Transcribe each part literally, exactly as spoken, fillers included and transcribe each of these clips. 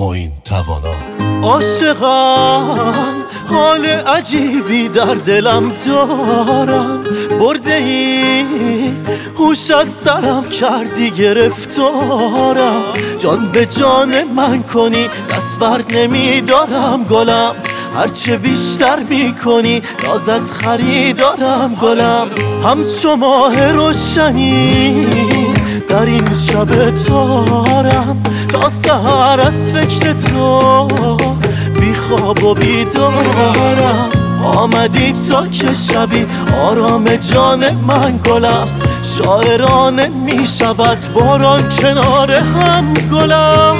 معین توانا. عاشقم حال عجیبی در دلم دارم، برده ای هوش از سرم کردی گرفتارم. جان به جان من کنی دست بر نمیدارم گلم، هرچه بیشتر میکنی نازت خریدارم گلم. همچو ماه روشنی در این شب تارم، تا سحر از فکر تو بی خواب و بیدارم. آمدی تا که شبی آرام جان من گلم، شاعرانه می شود باران کنار هم گلم.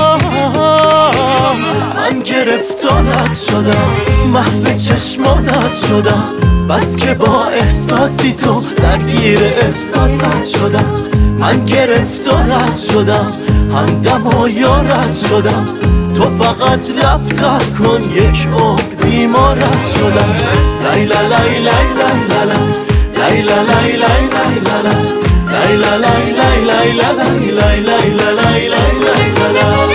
من گرفتارت شدم، محو چشمانت شدم، بس که با احساسی تو درگیر احساست شدم. من گرفتارت شدم، همدم و یارت شدم، تو فقط لب تر کن یک عمر بیمارت شدم. لیلا لیلا لیلا لیلا لیلا لیلا لیلا لیلا لیلا لیلا لیلا.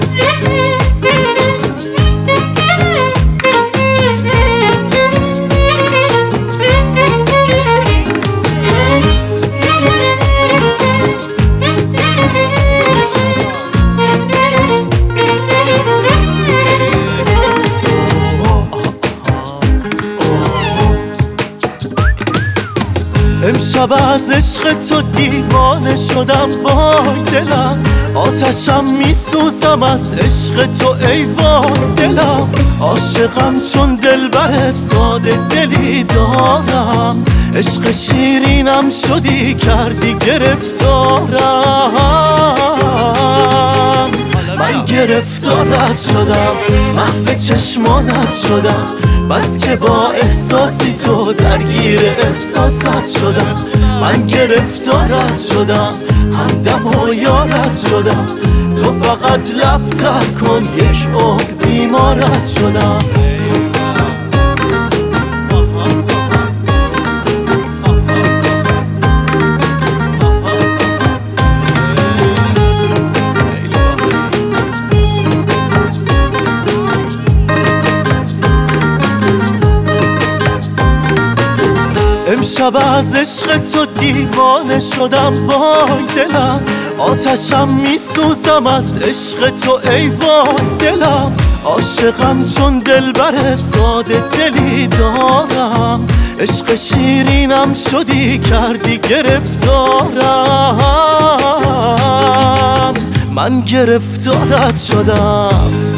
امشب از عشق تو دیوانه شدم وای دلم، آتشم میسوزم از عشق تو ای وای دلم. عاشقم چون دلبر ساده دلی دارم، عشق شیرینم شدی کردی گرفتارم. من گرفتارت شدم، محو چشمانت شدم، بس که با احساسی تو درگیر احساست شدم. من گرفتارت شدم، همدم و یارت شدم، تو فقط لب تر کن یک عمر بیمارت شدم. امشب از عشق تو دیوانه شدم وای دلم، آتشم میسوزم از عشق تو ای وای دلم. عاشقم چون دلبر ساده دلی دارم، عشق شیرینم شدی کردی گرفتارم. من گرفتارت شدم.